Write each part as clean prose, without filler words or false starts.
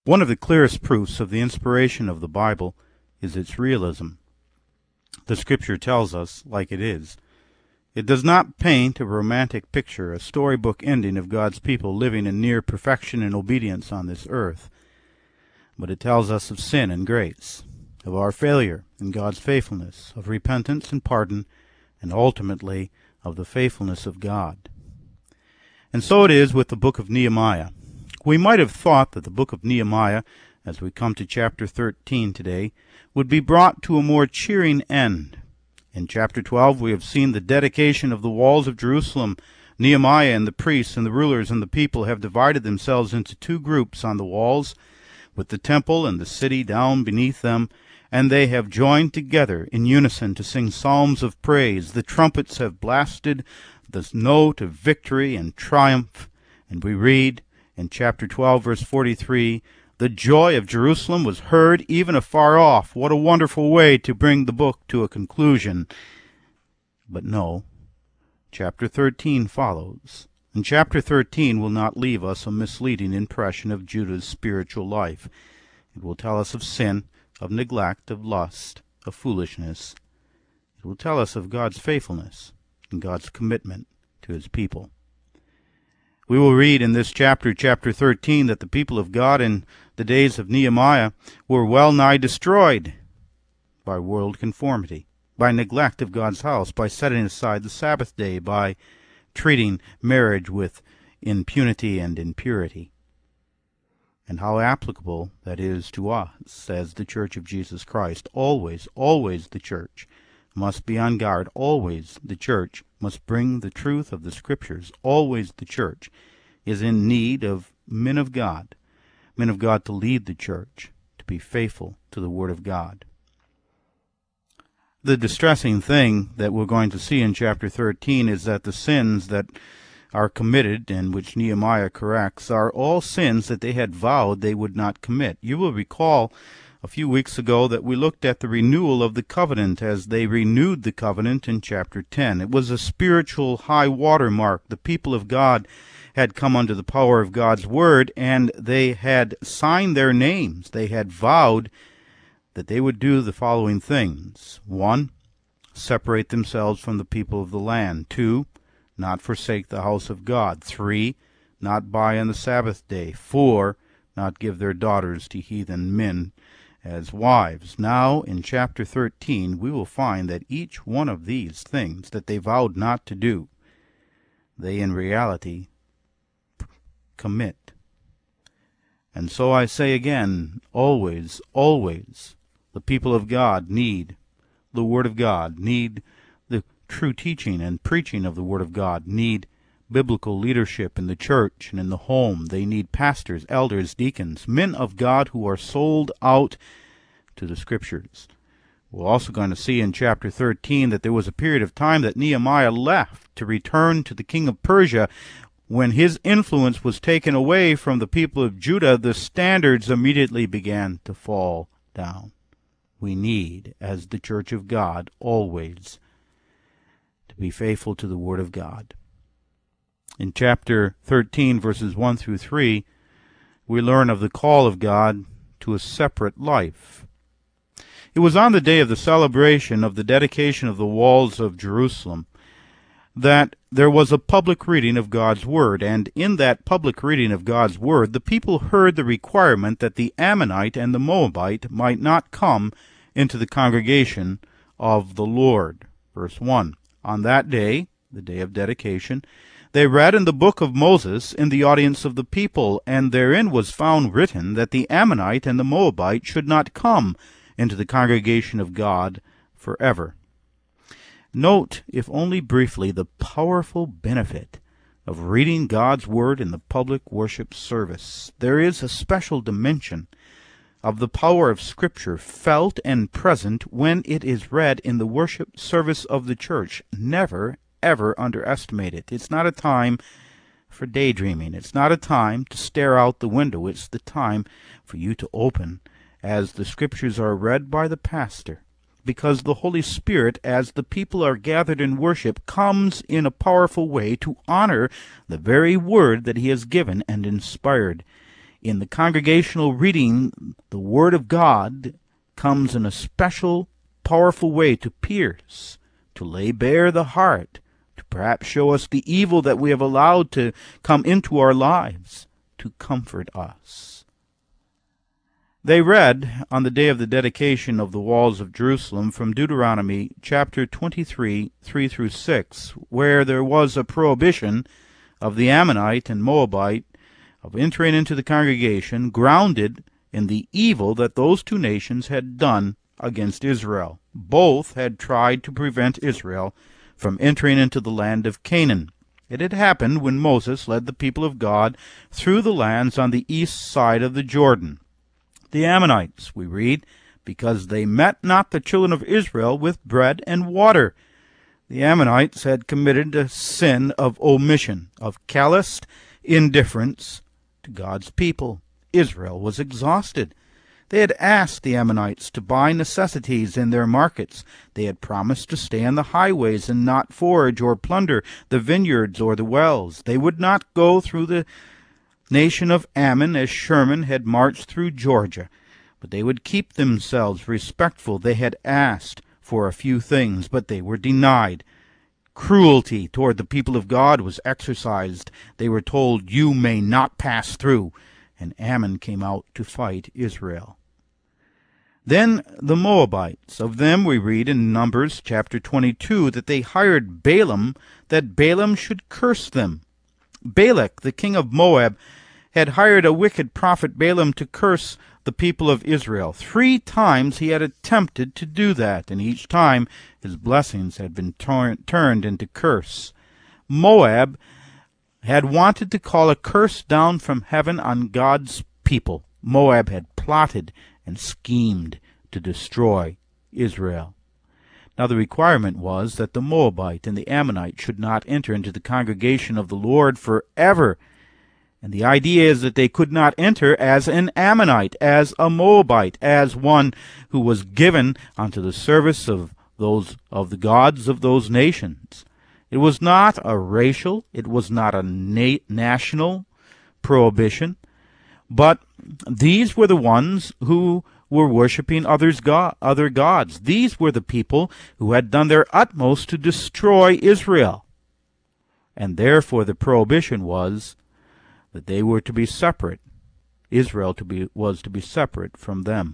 One of the clearest proofs of the inspiration of the Bible is its realism. The Scripture tells us like it is. It does not paint a romantic picture, a storybook ending of God's people living in near perfection and obedience on this earth, but it tells us of sin and grace, of our failure and God's faithfulness, of repentance and pardon, and ultimately of the faithfulness of God. And so it is with the book of Nehemiah. We might have thought that the book of Nehemiah, as we come to chapter 13 today, would be brought to a more cheering end. In chapter 12 we have seen the dedication of the walls of Jerusalem. Nehemiah and the priests and the rulers and the people have divided themselves into two groups on the walls, with the temple and the city down beneath them, and they have joined together in unison to sing psalms of praise. The trumpets have blasted the note of victory and triumph, and we read in chapter 12, verse 43, "The joy of Jerusalem was heard even afar off." What a wonderful way to bring the book to a conclusion. But no, chapter 13 follows. And chapter 13 will not leave us a misleading impression of Judah's spiritual life. It will tell us of sin, of neglect, of lust, of foolishness. It will tell us of God's faithfulness and God's commitment to his people. We will read in this chapter, chapter 13, that the people of God in the days of Nehemiah were well nigh destroyed by world conformity, by neglect of God's house, by setting aside the Sabbath day, by treating marriage with impunity and impurity. And how applicable that is to us as the Church of Jesus Christ. Always, always the Church must be on guard. Always the Church must bring the truth of the Scriptures. Always the Church is in need of men of God to lead the Church, to be faithful to the Word of God. The distressing thing that we're going to see in chapter 13 is that the sins that are committed, and which Nehemiah corrects, are all sins that they had vowed they would not commit. You will recall a few weeks ago that we looked at the renewal of the covenant as they renewed the covenant in chapter 10. It was a spiritual high water mark. The people of God had come under the power of God's word, and they had signed their names. They had vowed that they would do the following things. 1, separate themselves from the people of the land. 2, not forsake the house of God. 3, not buy on the Sabbath day. 4, not give their daughters to heathen men as wives. Now, in chapter 13, we will find that each one of these things that they vowed not to do, they in reality commit. And so I say again, always, always, the people of God need the Word of God, need the true teaching and preaching of the Word of God, need biblical leadership in the church and in the home. They need pastors, elders, deacons, men of God who are sold out to the Scriptures. We're also going to see in chapter 13 that there was a period of time that Nehemiah left to return to the king of Persia. When his influence was taken away from the people of Judah, the standards immediately began to fall down. We need, as the Church of God, always to be faithful to the Word of God. In chapter 13, verses 1 through 3, we learn of the call of God to a separate life. It was on the day of the celebration of the dedication of the walls of Jerusalem that there was a public reading of God's Word, and in that public reading of God's Word, the people heard the requirement that the Ammonite and the Moabite might not come into the congregation of the Lord. Verse 1, on that day, the day of dedication, they read in the book of Moses in the audience of the people, and therein was found written that the Ammonite and the Moabite should not come into the congregation of God forever. Note, if only briefly, the powerful benefit of reading God's Word in the public worship service. There is a special dimension of the power of Scripture felt and present when it is read in the worship service of the church. Never, ever underestimate it. It's not a time for daydreaming. It's not a time to stare out the window. It's the time for you to open as the Scriptures are read by the pastor, because the Holy Spirit, as the people are gathered in worship, comes in a powerful way to honor the very word that he has given and inspired In the congregational reading, the Word of God comes in a special, powerful way to pierce, to lay bare the heart, to perhaps show us the evil that we have allowed to come into our lives, to comfort us. They read on the day of the dedication of the walls of Jerusalem from Deuteronomy chapter 23, 3 through 6, where there was a prohibition of the Ammonite and Moabite of entering into the congregation, grounded in the evil that those two nations had done against Israel. Both had tried to prevent Israel from entering into the land of Canaan. It had happened when Moses led the people of God through the lands on the east side of the Jordan. The Ammonites, we read, because they met not the children of Israel with bread and water. The Ammonites had committed a sin of omission, of calloused indifference to God's people. Israel was exhausted. They had asked the Ammonites to buy necessities in their markets. They had promised to stay on the highways and not forage or plunder the vineyards or the wells. They would not go through the nation of Ammon as Sherman had marched through Georgia, but they would keep themselves respectful. They had asked for a few things, but they were denied. Cruelty toward the people of God was exercised. They were told, "You may not pass through," and Ammon came out to fight Israel. Then the Moabites, of them we read in Numbers chapter 22 that they hired Balaam, that Balaam should curse them. Balak, the king of Moab, had hired a wicked prophet Balaam to curse the people of Israel. 3 times he had attempted to do that, and each time his blessings had been turned into curse. Moab had wanted to call a curse down from heaven on God's people. Moab had plotted and schemed to destroy Israel. Now the requirement was that the Moabite and the Ammonite should not enter into the congregation of the Lord forever. And the idea is that they could not enter as an Ammonite, as a Moabite, as one who was given unto the service of the gods of those nations. It was not a racial, it was not a national prohibition, but these were the ones who were worshiping other gods. These were the people who had done their utmost to destroy Israel. And therefore the prohibition was that they were to be separate. Israel was to be separate from them.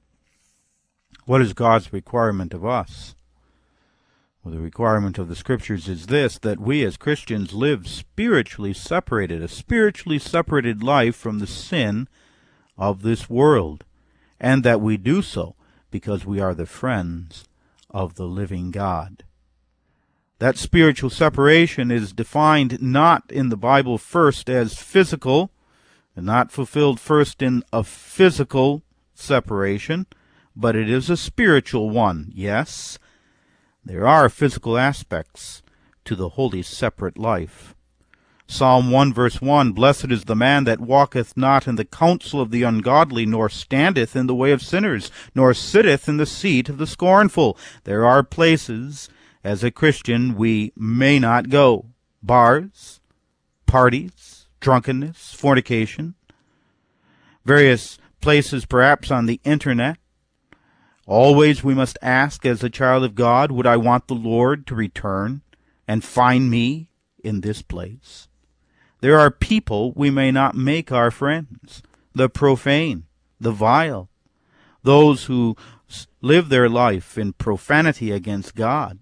What is God's requirement of us? Well, the requirement of the Scriptures is this, that we as Christians live spiritually separated, a spiritually separated life from the sin of this world, and that we do so because we are the friends of the living God. That spiritual separation is defined not in the Bible first as physical, and not fulfilled first in a physical separation, but it is a spiritual one. Yes, there are physical aspects to the holy separate life. Psalm 1 verse 1, "Blessed is the man that walketh not in the counsel of the ungodly, nor standeth in the way of sinners, nor sitteth in the seat of the scornful." There are places as a Christian we may not go. Bars, parties, drunkenness, fornication, various places perhaps on the internet. Always we must ask as a child of God, would I want the Lord to return and find me in this place? There are people we may not make our friends, the profane, the vile, those who live their life in profanity against God.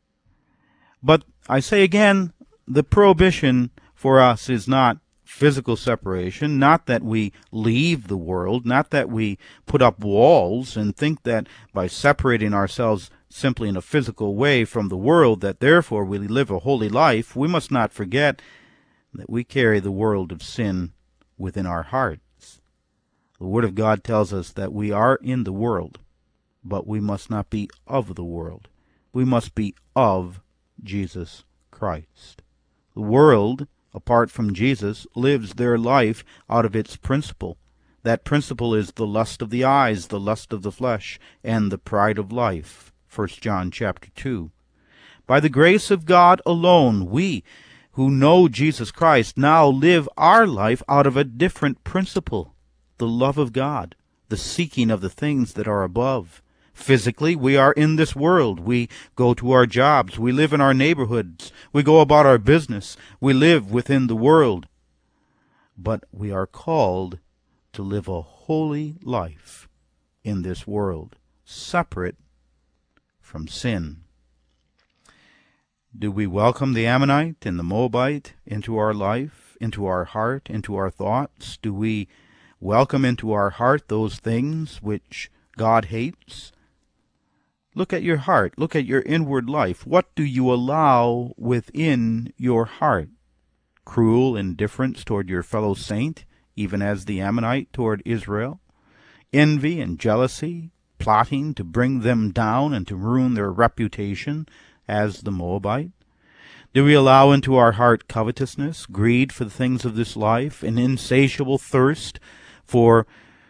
But I say again, the prohibition for us is not physical separation, not that we leave the world, not that we put up walls and think that by separating ourselves simply in a physical way from the world, that therefore we live a holy life. We must not forget that we carry the world of sin within our hearts. The Word of God tells us that we are in the world, but we must not be of the world. We must be of Jesus Christ. The world, apart from Jesus, lives their life out of its principle. That principle is the lust of the eyes, the lust of the flesh, and the pride of life. 1 John chapter 2. By the grace of God alone, we who know Jesus Christ now live our life out of a different principle, the love of God, the seeking of the things that are above. Physically, we are in this world. We go to our jobs. We live in our neighborhoods. We go about our business. We live within the world. But we are called to live a holy life in this world, separate from sin. Do we welcome the Ammonite and the Moabite into our life, into our heart, into our thoughts? Do we welcome into our heart those things which God hates? Look at your heart. Look at your inward life. What do you allow within your heart? Cruel indifference toward your fellow saint, even as the Ammonite toward Israel? Envy and jealousy, plotting to bring them down and to ruin their reputation, as the Moabite? Do we allow into our heart covetousness, greed for the things of this life, an insatiable thirst for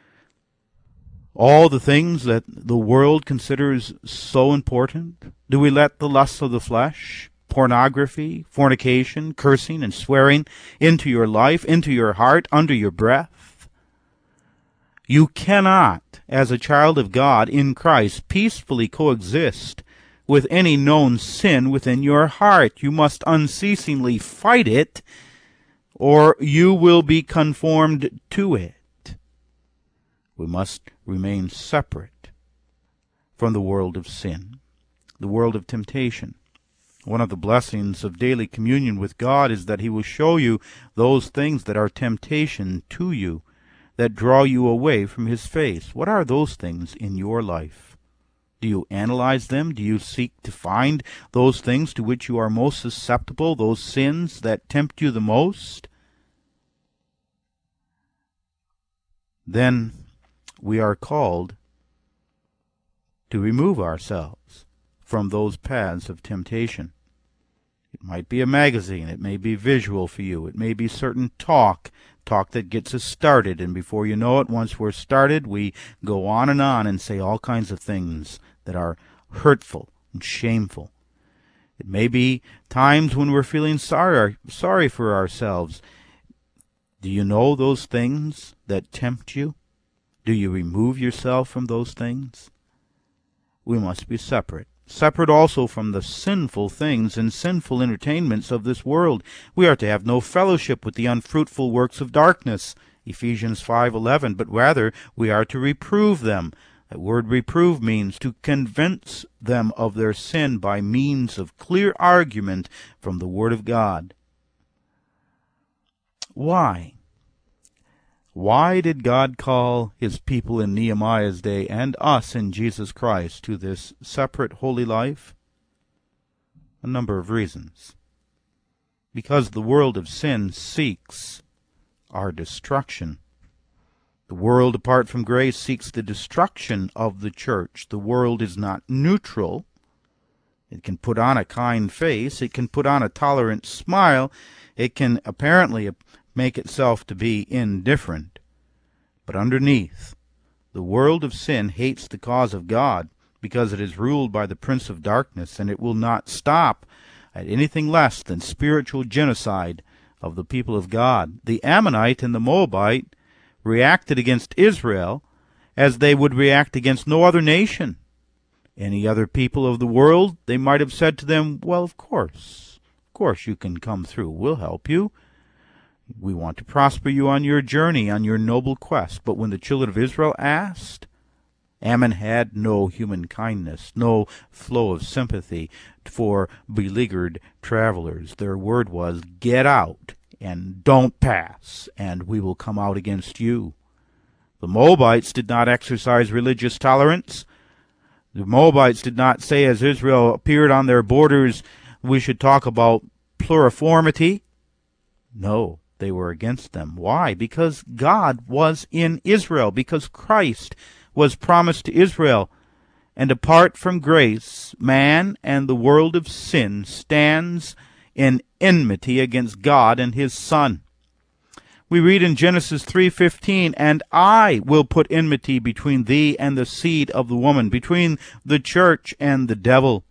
all the things that the world considers so important? Do we let the lusts of the flesh, pornography, fornication, cursing, and swearing into your life, into your heart, under your breath? You cannot, as a child of God in Christ, peacefully coexist with any known sin within your heart. You must unceasingly fight it, or you will be conformed to it. We must remain separate from the world of sin, the world of temptation. One of the blessings of daily communion with God is that He will show you those things that are temptation to you, that draw you away from His face. What are those things in your life? Do you analyze them? Do you seek to find those things to which you are most susceptible, those sins that tempt you the most? Then we are called to remove ourselves from those paths of temptation. It might be a magazine. It may be visual for you. It may be certain talk that gets us started, and before you know it, once we're started, we go on and say all kinds of things that are hurtful and shameful. It may be times when we're feeling sorry for ourselves. Do you know those things that tempt you? Do you remove yourself from those things? We must be separate. Separate also from the sinful things and sinful entertainments of this world. We are to have no fellowship with the unfruitful works of darkness, Ephesians 5:11, but rather we are to reprove them. That word reprove means to convince them of their sin by means of clear argument from the Word of God. Why? Why did God call His people in Nehemiah's day and us in Jesus Christ to this separate holy life? A number of reasons. Because the world of sin seeks our destruction. The world apart from grace seeks the destruction of the church. The world is not neutral. It can put on a kind face. It can put on a tolerant smile. It can apparently make itself to be indifferent. But underneath, the world of sin hates the cause of God because it is ruled by the prince of darkness, and it will not stop at anything less than spiritual genocide of the people of God. The Ammonite and the Moabite reacted against Israel as they would react against no other nation. Any other people of the world, they might have said to them, well, of course you can come through. We'll help you. We want to prosper you on your journey, on your noble quest. But when the children of Israel asked, Ammon had no human kindness, no flow of sympathy for beleaguered travelers. Their word was, get out and don't pass, and we will come out against you. The Moabites did not exercise religious tolerance. The Moabites did not say, as Israel appeared on their borders, we should talk about pluriformity. No, they were against them. Why? Because God was in Israel, because Christ was promised to Israel. And apart from grace, man and the world of sin stands in enmity against God and His Son. We read in Genesis 3:15, and I will put enmity between thee and the seed of the woman, between the church and the devil.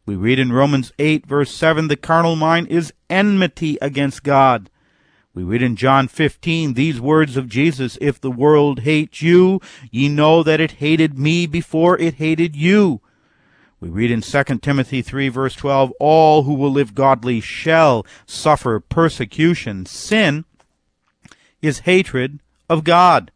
We read in Romans 8, verse 7, the carnal mind is enmity against God. We read in John 15 these words of Jesus, if the world hates you, ye know that it hated me before it hated you. We read in 2 Timothy 3, verse 12, all who will live godly shall suffer persecution. Sin is hatred of God.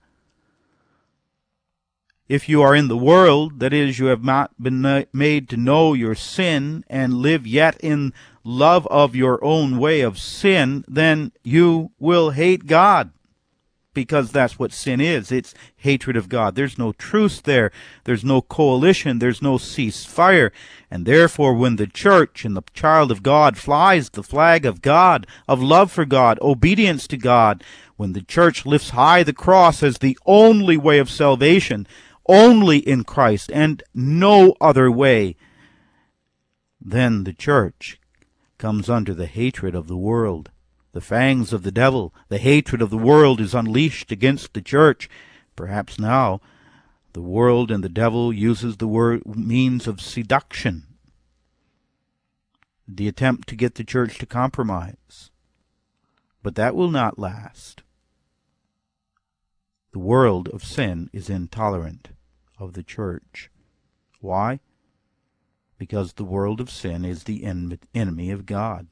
If you are in the world, that is, you have not been made to know your sin and live yet in love of your own way of sin, then you will hate God, because that's what sin is. It's hatred of God. There's no truce there. There's no coalition. There's no ceasefire. And therefore, when the church and the child of God flies the flag of God, of love for God, obedience to God, when the church lifts high the cross as the only way of salvation, only in Christ and no other way, then the church comes under the hatred of the world. The fangs of the devil, the hatred of the world is unleashed against the church. Perhaps now the world and the devil uses the means of seduction, the attempt to get the church to compromise. But that will not last. The world of sin is intolerant of the church. Why? Because the world of sin is the enemy of God.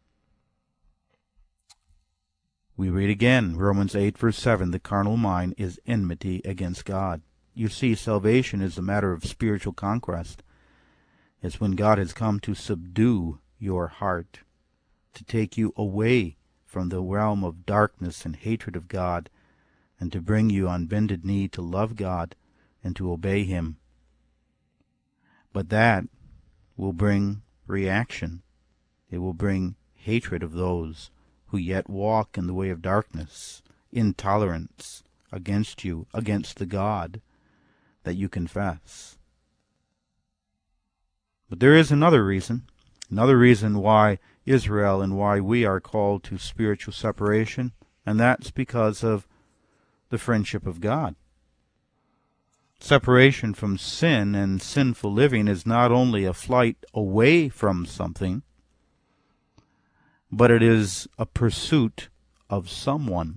We read again, Romans 8, verse 7, the carnal mind is enmity against God. You see, salvation is a matter of spiritual conquest. It's when God has come to subdue your heart, to take you away from the realm of darkness and hatred of God, and to bring you on bended knee to love God and to obey Him. But that will bring reaction. It will bring hatred of those who yet walk in the way of darkness, intolerance against you, against the God that you confess. But there is another reason why Israel and why we are called to spiritual separation, and that's because of the friendship of God. Separation from sin and sinful living is not only a flight away from something, but it is a pursuit of someone.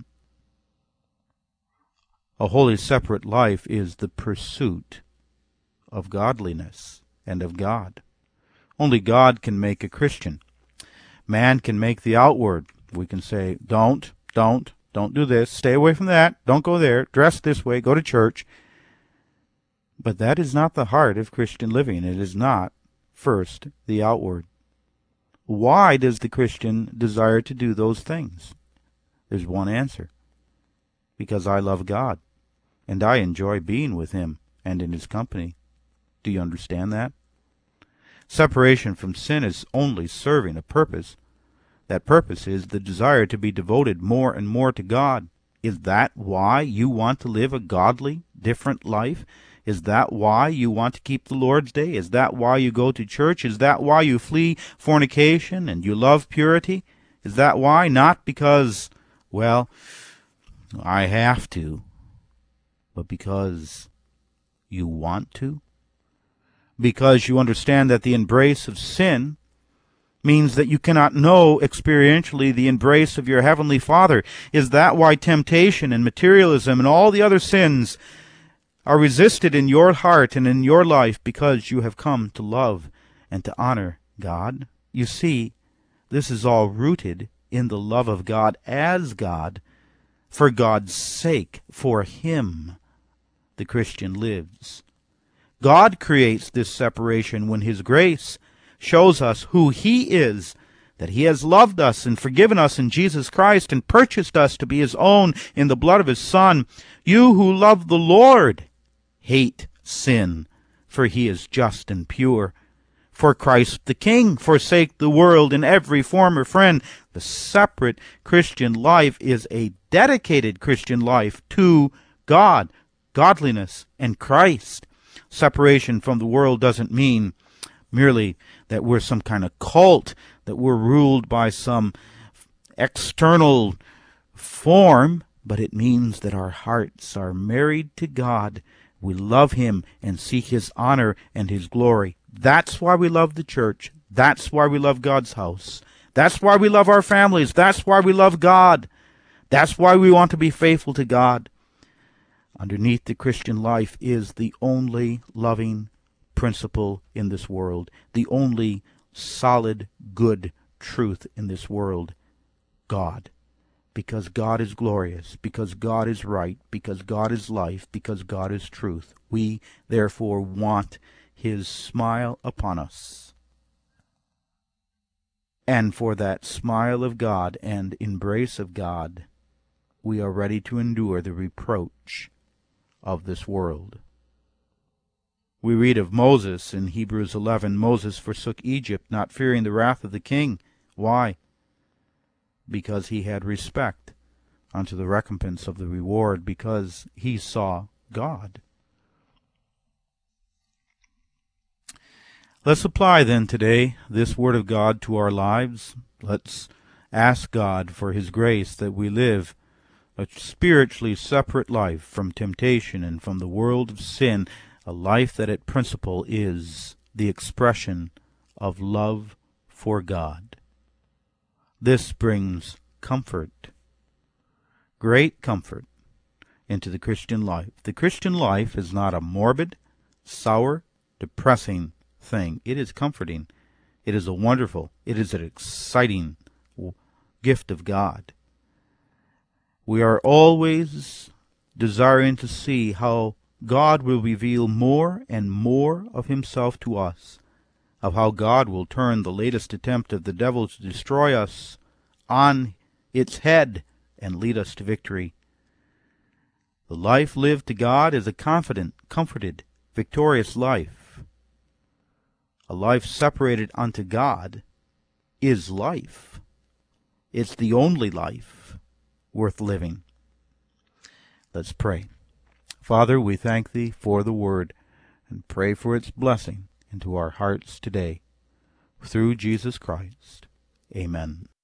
A wholly separate life is the pursuit of godliness and of God. Only God can make a Christian. Man can make the outward. We can say, don't do this, stay away from that, don't go there, dress this way, go to church. But that is not the heart of Christian living. It is not, first, the outward. Why does the Christian desire to do those things? There's one answer. Because I love God, and I enjoy being with Him and in His company. Do you understand that? Separation from sin is only serving a purpose. That purpose is the desire to be devoted more and more to God. Is that why you want to live a godly, different life? Is that why you want to keep the Lord's Day? Is that why you go to church? Is that why you flee fornication and you love purity? Is that why? Not because, well, I have to, but because you want to? Because you understand that the embrace of sin means that you cannot know experientially the embrace of your Heavenly Father. Is that why temptation and materialism and all the other sins are resisted in your heart and in your life? Because you have come to love and to honor God? You see, this is all rooted in the love of God as God. For God's sake, for Him, the Christian lives. God creates this separation when His grace shows us who He is, that He has loved us and forgiven us in Jesus Christ and purchased us to be His own in the blood of His Son. You who love the Lord, hate sin, for He is just and pure. For Christ the King forsake the world and every former friend. The separate Christian life is a dedicated Christian life to God, godliness, and Christ. Separation from the world doesn't mean merely that we're some kind of cult, that we're ruled by some external form, but it means that our hearts are married to God. We love Him and seek His honor and His glory. That's why we love the church. That's why we love God's house. That's why we love our families. That's why we love God. That's why we want to be faithful to God. Underneath the Christian life is the only loving principle in this world, the only solid, good truth in this world, God. Because God is glorious, because God is right, because God is life, because God is truth. We, therefore, want His smile upon us. And for that smile of God and embrace of God, we are ready to endure the reproach of this world. We read of Moses in Hebrews 11. Moses forsook Egypt, not fearing the wrath of the king. Why? Because he had respect unto the recompense of the reward, because he saw God. Let's apply then today this Word of God to our lives. Let's ask God for His grace that we live a spiritually separate life from temptation and from the world of sin, a life that at principle is the expression of love for God. This brings comfort, great comfort, into the Christian life. The Christian life is not a morbid, sour, depressing thing. It is comforting. It is a wonderful, it is an exciting gift of God. We are always desiring to see how God will reveal more and more of Himself to us, of how God will turn the latest attempt of the devil to destroy us on its head and lead us to victory. The life lived to God is a confident, comforted, victorious life. A life separated unto God is life. It's the only life worth living. Let's pray. Father, we thank Thee for the Word and pray for its blessing into our hearts today. Through Jesus Christ. Amen.